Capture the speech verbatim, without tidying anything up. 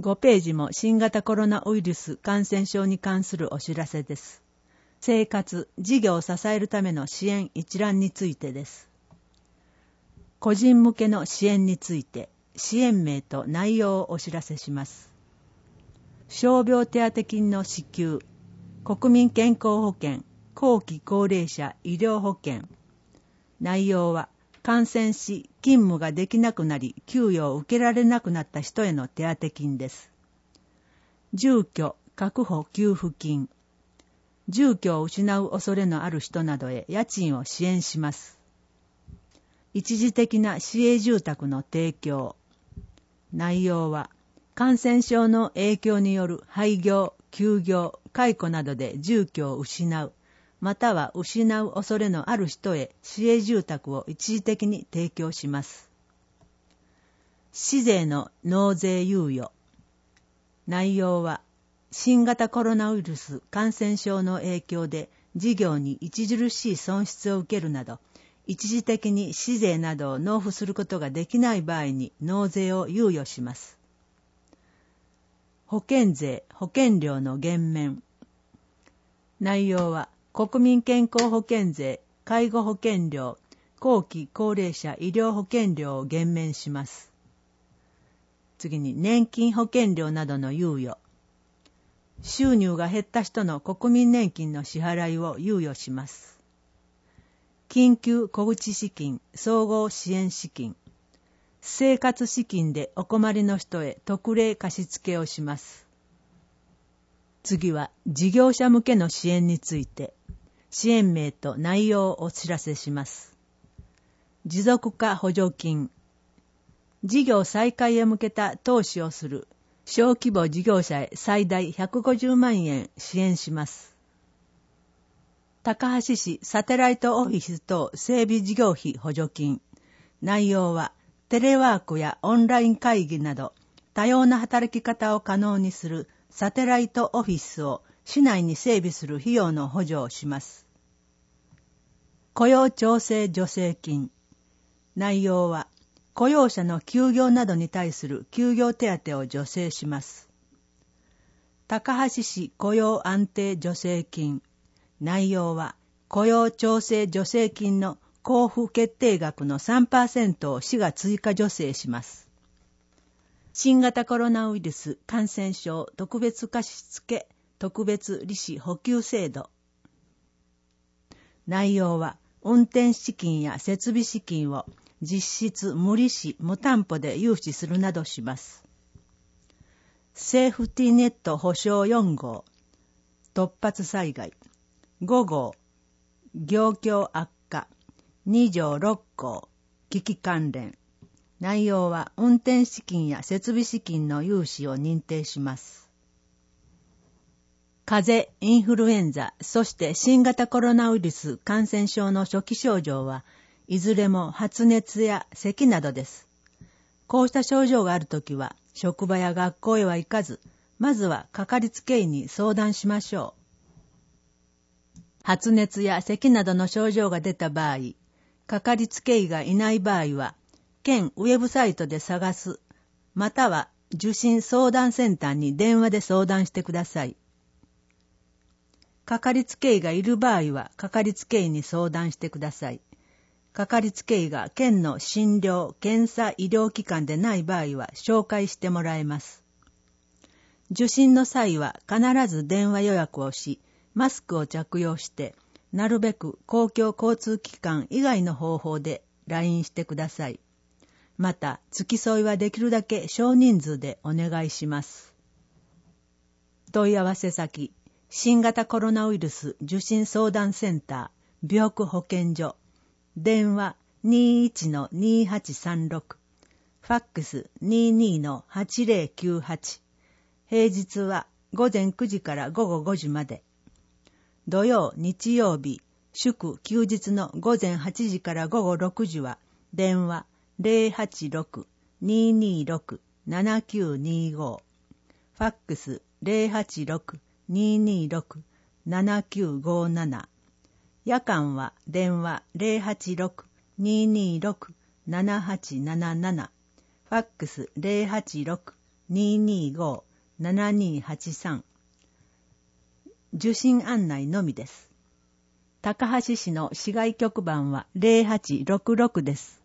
ごページも新型コロナウイルス感染症に関するお知らせです。生活、事業を支えるための支援一覧についてです。個人向けの支援について、支援名と内容をお知らせします。傷病手当金の支給、国民健康保険、後期高齢者医療保険。内容は、感染し勤務ができなくなり給与を受けられなくなった人への手当金です。住居確保給付金。住居を失う恐れのある人などへ家賃を支援します。一時的な市営住宅の提供。内容は、感染症の影響による廃業、休業、解雇などで住居を失う、または失う恐れのある人へ市営住宅を一時的に提供します。市税の納税猶予。内容は、新型コロナウイルス感染症の影響で事業に著しい損失を受けるなど、一時的に市税などを納付することができない場合に納税を猶予します。保険税、保険料の減免。内容は、国民健康保険税、介護保険料、後期高齢者医療保険料を減免します。次に、年金保険料などの猶予。収入が減った人の国民年金の支払いを猶予します。緊急小口資金、総合支援資金。生活資金でお困りの人へ特例貸付をします。次は、事業者向けの支援について。支援名と内容をお知らせします。持続化補助金。事業再開へ向けた投資をする小規模事業者へ最大ひゃくごじゅうまんえん支援します。高橋市サテライトオフィス等整備事業費補助金。内容は、テレワークやオンライン会議など多様な働き方を可能にするサテライトオフィスを市内に整備する費用の補助をします。雇用調整助成金。内容は、雇用者の休業などに対する休業手当を助成します。高橋市雇用安定助成金。内容は、雇用調整助成金の交付決定額の さんパーセント を市が追加助成します。新型コロナウイルス感染症特別貸付特別利子補給制度。内容は、運転資金や設備資金を実質無利子無担保で融資するなどします。セーフティーネット保証よん号。突発災害。ご号。業況悪化。に条ろっ項。危機関連。内容は、運転資金や設備資金の融資を認定します。風邪、インフルエンザ、そして新型コロナウイルス感染症の初期症状はいずれも発熱や咳などです。こうした症状があるときは、職場や学校へは行かず、まずはかかりつけ医に相談しましょう。発熱や咳などの症状が出た場合、かかりつけ医がいない場合は、県ウェブサイトで探す、または受診相談センターに電話で相談してください。かかりつけ医がいる場合は、かかりつけ医に相談してください。かかりつけ医が県の診療、検査医療機関でない場合は、紹介してもらえます。受診の際は、必ず電話予約をし、マスクを着用して、なるべく公共交通機関以外の方法で ライン してください。また、付き添いはできるだけ少人数でお願いします。問い合わせ先、新型コロナウイルス受診相談センター、病区保健所、電話 にじゅういちのにはちさんろく、ファックス にじゅうにのはちぜろきゅうはち、平日は午前くじから午後ごじまで、土曜、日曜日、祝休日の午前はちじから午後ろくじは電話 ゼロはちろく にーにーろく ななきゅうにーご、ファックス ゼロはちろく にーにーろく ななきゅうごなな、夜間は電話 ゼロはちろく にーにーろく ななはちなななな、ファックス ゼロはちろくにーにーごー ななにーはちさん。受信案内のみです。高梁市の市外局番はゼロはちろくろくです。